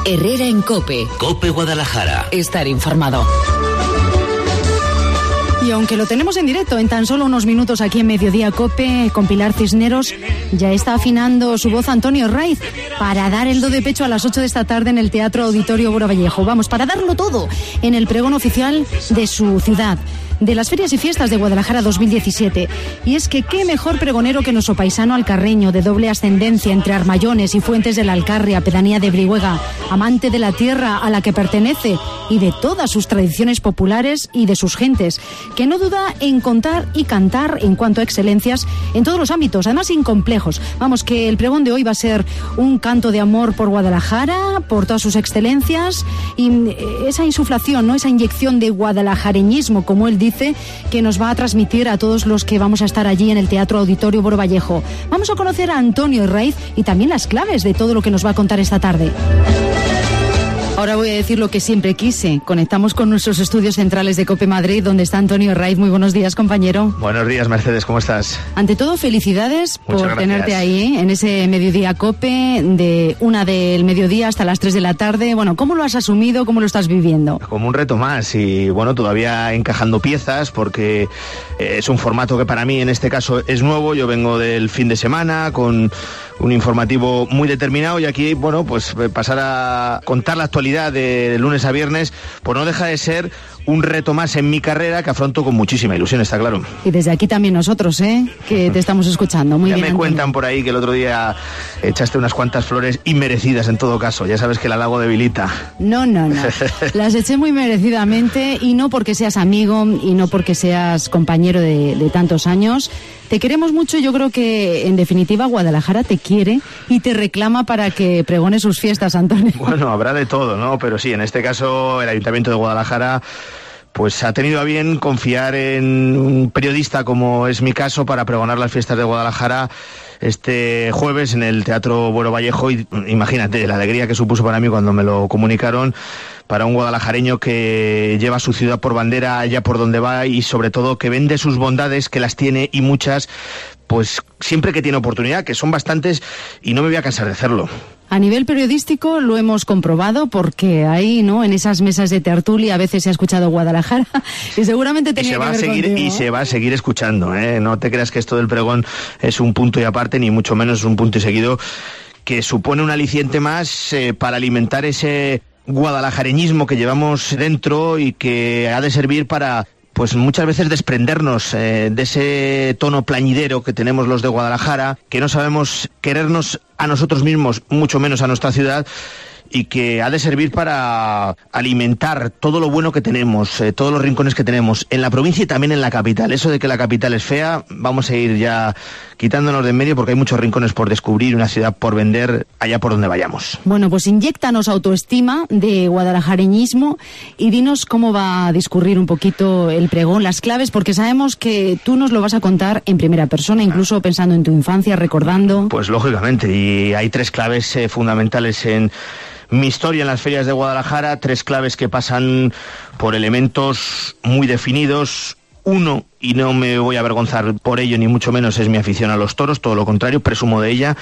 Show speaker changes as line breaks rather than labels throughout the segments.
Herrera en COPE.
COPE Guadalajara.
Estar informado.
Y aunque lo tenemos en directo, en tan solo unos minutos aquí en Mediodía COPE, con Pilar Cisneros, ya está afinando su voz Antonio Raiz para dar el do de pecho a las 8 de esta tarde en el Teatro Auditorio Boro Vallejo. Vamos, para darlo todo en el pregón oficial de su ciudad, de las Ferias y Fiestas de Guadalajara 2017. Y es que qué mejor pregonero que nuestro paisano alcarreño, de doble ascendencia entre Armayones y Fuentes de la Alcarria, pedanía de Brihuega, amante de la tierra a la que pertenece y de todas sus tradiciones populares y de sus gentes, que no duda en contar y cantar en cuanto a excelencias en todos los ámbitos, además sin complejos. Vamos, que el pregón de hoy va a ser un canto de amor por Guadalajara, por todas sus excelencias y esa insuflación, ¿no? Esa inyección de guadalajareñismo, como él dice, que nos va a transmitir a todos los que vamos a estar allí en el Teatro Auditorio Boro Vallejo. Vamos a conocer a Antonio Raiz y también las claves de todo lo que nos va a contar esta tarde. Ahora voy a decir lo que siempre quise. Conectamos con nuestros estudios centrales de COPE Madrid, donde está Antonio Raiz. Muy buenos días, compañero.
Buenos días, Mercedes, ¿cómo estás?
Ante todo, felicidades por tenerte ahí en ese Mediodía COPE, de 1 del mediodía hasta las 3 de la tarde. Bueno, ¿cómo lo has asumido? ¿Cómo lo estás viviendo?
Como un reto más y, bueno, todavía encajando piezas porque es un formato que para mí en este caso es nuevo. Yo vengo del fin de semana con un informativo muy determinado y aquí, bueno, pues pasar a contar la actualidad de lunes a viernes, pues no deja de ser un reto más en mi carrera que afronto con muchísima ilusión, está claro. Y
desde aquí también nosotros, que te estamos escuchando. Muy bien.
Ya me cuentan por ahí que el otro día echaste unas cuantas flores inmerecidas en todo caso. Ya sabes que el halago debilita.
No. Las eché muy merecidamente y no porque seas amigo y no porque seas compañero de tantos años. Te queremos mucho y yo creo que, en definitiva, Guadalajara te quiere y te reclama para que pregone sus fiestas, Antonio.
Bueno, habrá de todo, ¿no? Pero sí, en este caso, el Ayuntamiento de Guadalajara pues ha tenido a bien confiar en un periodista, como es mi caso, para pregonar las fiestas de Guadalajara este jueves en el Teatro Boro Vallejo. Y imagínate la alegría que supuso para mí cuando me lo comunicaron, para un guadalajareño que lleva su ciudad por bandera allá por donde va y sobre todo que vende sus bondades, que las tiene y muchas, pues siempre que tiene oportunidad, que son bastantes y no me voy a cansar de hacerlo.
A nivel periodístico lo hemos comprobado porque ahí, ¿no?, en esas mesas de tertulia a veces se ha escuchado Guadalajara y seguramente tenía que ver contigo.
Y se va a seguir escuchando, ¿eh? No te creas que esto del pregón es un punto y aparte, ni mucho menos es un punto y seguido, que supone un aliciente más para alimentar ese guadalajareñismo que llevamos dentro y que ha de servir para, pues muchas veces, desprendernos de ese tono plañidero que tenemos los de Guadalajara, que no sabemos querernos a nosotros mismos, mucho menos a nuestra ciudad, y que ha de servir para alimentar todo lo bueno que tenemos, todos los rincones que tenemos en la provincia y también en la capital. Eso de que la capital es fea, vamos a ir ya quitándonos de en medio porque hay muchos rincones por descubrir, una ciudad por vender allá por donde vayamos.
Bueno, pues inyéctanos autoestima de guadalajareñismo y dinos cómo va a discurrir un poquito el pregón, las claves, porque sabemos que tú nos lo vas a contar en primera persona, incluso pensando en tu infancia, recordando.
Pues lógicamente, y hay 3 claves fundamentales en mi historia en las ferias de Guadalajara, 3 claves que pasan por elementos muy definidos. Uno, y no me voy a avergonzar por ello, ni mucho menos, es mi afición a los toros, todo lo contrario, presumo de ella,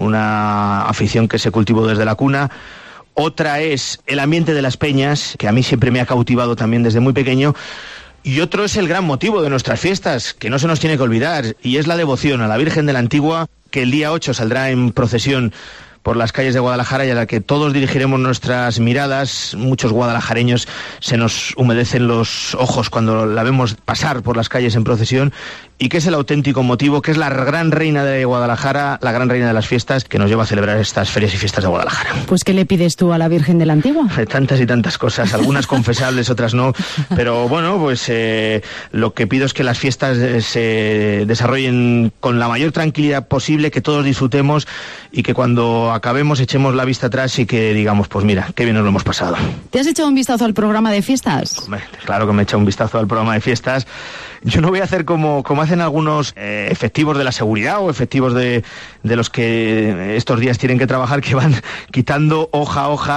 una afición que se cultivó desde la cuna. Otra es el ambiente de las peñas, que a mí siempre me ha cautivado también desde muy pequeño. Y otro es el gran motivo de nuestras fiestas, que no se nos tiene que olvidar, y es la devoción a la Virgen de la Antigua, que el día 8 saldrá en procesión por las calles de Guadalajara y a la que todos dirigiremos nuestras miradas. Muchos guadalajareños se nos humedecen los ojos cuando la vemos pasar por las calles en procesión, y que es el auténtico motivo, que es la gran reina de Guadalajara, la gran reina de las fiestas, que nos lleva a celebrar estas ferias y fiestas de Guadalajara.
Pues, ¿qué le pides tú a la Virgen de la Antigua?
Tantas y tantas cosas, algunas confesables, otras no, pero bueno, pues lo que pido es que las fiestas se desarrollen con la mayor tranquilidad posible, que todos disfrutemos y que cuando acabemos echemos la vista atrás y que digamos, pues mira, qué bien nos lo hemos pasado.
¿Te has echado un vistazo al programa de fiestas?
Hombre, claro que me he echado un vistazo al programa de fiestas. Yo no voy a hacer como hacen algunos efectivos de la seguridad o efectivos de los que estos días tienen que trabajar, que van quitando hoja a hoja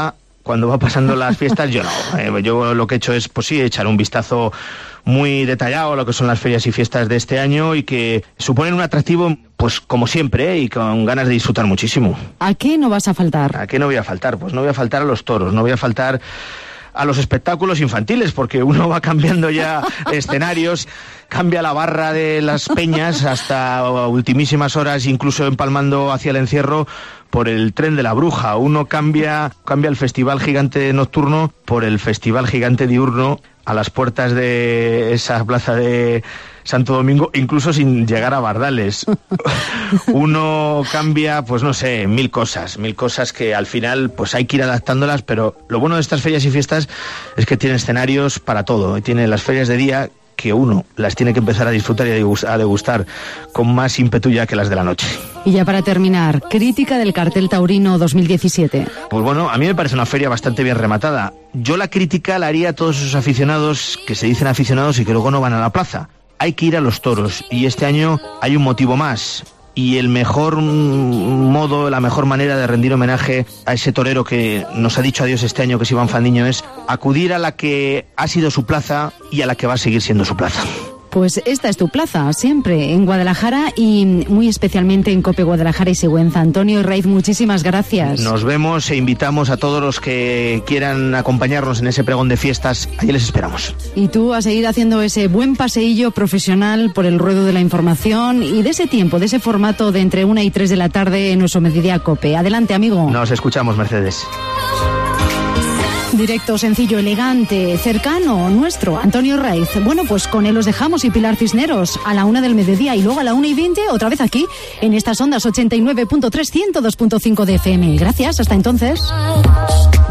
cuando va pasando las fiestas, yo no. Yo lo que he hecho es, pues sí, echar un vistazo muy detallado a lo que son las ferias y fiestas de este año y que suponen un atractivo, pues como siempre, y con ganas de disfrutar muchísimo.
¿A qué no vas a faltar?
¿A qué no voy a faltar? Pues no voy a faltar a los toros, no voy a faltar a los espectáculos infantiles, porque uno va cambiando ya escenarios, cambia la barra de las peñas hasta ultimísimas horas, incluso empalmando hacia el encierro por el tren de la bruja. Uno cambia el festival gigante nocturno por el festival gigante diurno a las puertas de esa plaza de Santo Domingo, incluso sin llegar a Bardales. Uno cambia, pues no sé, mil cosas que al final pues hay que ir adaptándolas, pero lo bueno de estas ferias y fiestas es que tiene escenarios para todo. Tiene las ferias de día, que uno las tiene que empezar a disfrutar y a degustar con más ímpetu ya que las de la noche.
Y ya para terminar, crítica del cartel taurino 2017.
Pues bueno, a mí me parece una feria bastante bien rematada. Yo la crítica la haría a todos esos aficionados que se dicen aficionados y que luego no van a la plaza. Hay que ir a los toros, y este año hay un motivo más. Y el mejor modo, la mejor manera de rendir homenaje a ese torero que nos ha dicho adiós este año, que es Iván Fandiño, es acudir a la que ha sido su plaza y a la que va a seguir siendo su plaza.
Pues esta es tu plaza, siempre, en Guadalajara y muy especialmente en COPE Guadalajara y Sigüenza. Antonio Raiz, muchísimas gracias.
Nos vemos e invitamos a todos los que quieran acompañarnos en ese pregón de fiestas. Allí les esperamos.
Y tú a seguir haciendo ese buen paseillo profesional por el ruedo de la información y de ese tiempo, de ese formato de entre 1 y 3 de la tarde en nuestro Mediodía COPE. Adelante, amigo.
Nos escuchamos, Mercedes.
Directo, sencillo, elegante, cercano, nuestro, Antonio Raiz. Bueno, pues con él os dejamos y Pilar Cisneros a la 1 del mediodía y luego a la 1:20 otra vez aquí en estas ondas 89.3, 102.5 de FM. Gracias, hasta entonces.